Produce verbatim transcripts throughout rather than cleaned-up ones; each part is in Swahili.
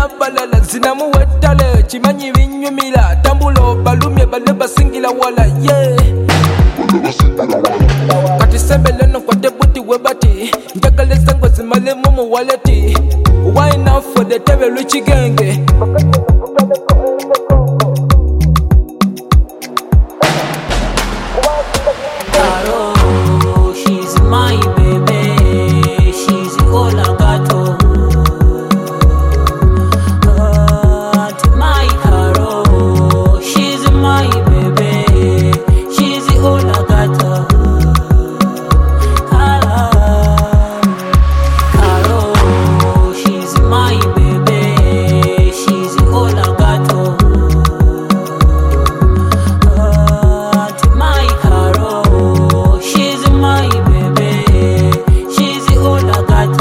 talina balala zinamuwetale chimanyi binyumira tambulo balumye bale basingila wala yeah kati sembele no kwate buti webati njagale sangwa zimale mumu waleti why now for the tebe luchi genge Caro, she's my baby, she's all I got. Uh, to my Caro, she's my baby, she's all I got. Caro, she's my baby, she's all I got. Uh, to my Caro, she's my baby, she's all I got.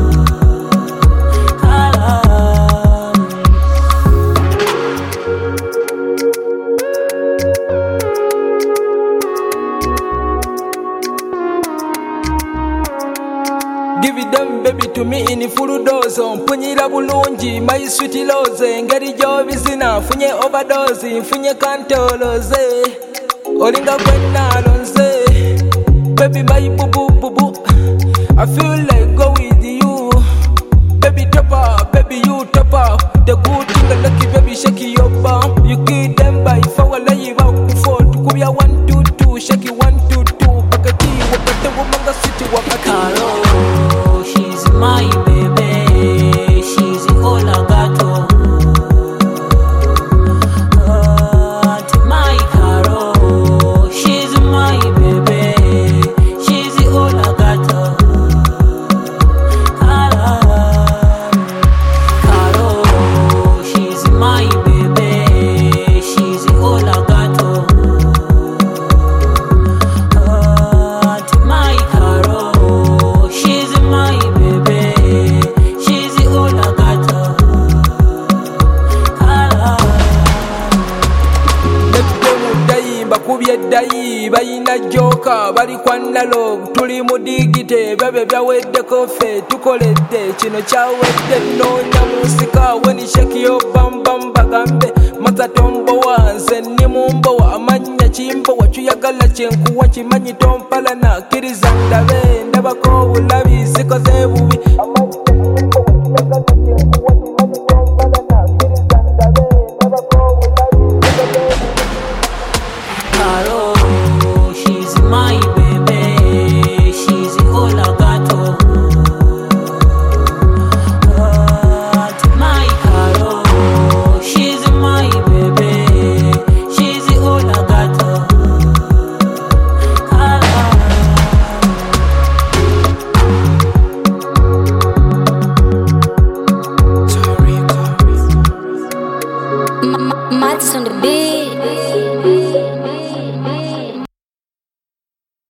Give it them baby to me in full dose mpunyira bulungi my sweet rose ngeri gyobizina funye overdose funye kantoloze olinga gwenalonze baby my boo boo boo boo I feel like go with you baby top up baby you top up the good thing lucky baby shake your bum you give them by four live out for tukubya one two two shake one two two pakati wakati wumanga city wakati Caro, she's my baby, she's all I got. Uh, to my Caro, she's my baby, she's all I got. Caro, she's my baby, she's all I got. Uh, to my Caro, she's my baby, she's all I got. bakubye ddayi bayina joka bali kwa analog tuli mu digite bebe byaweddeko ffe tukoledde kino kyawedde noonya musika weni sheki yo bambam bagambe maza tombowa nze ni mumbowa amanya kimbowa kyuyagala kyenkuwa kimanyi tompala nakkiriza ndabe ndabako obulabi zikoze bubi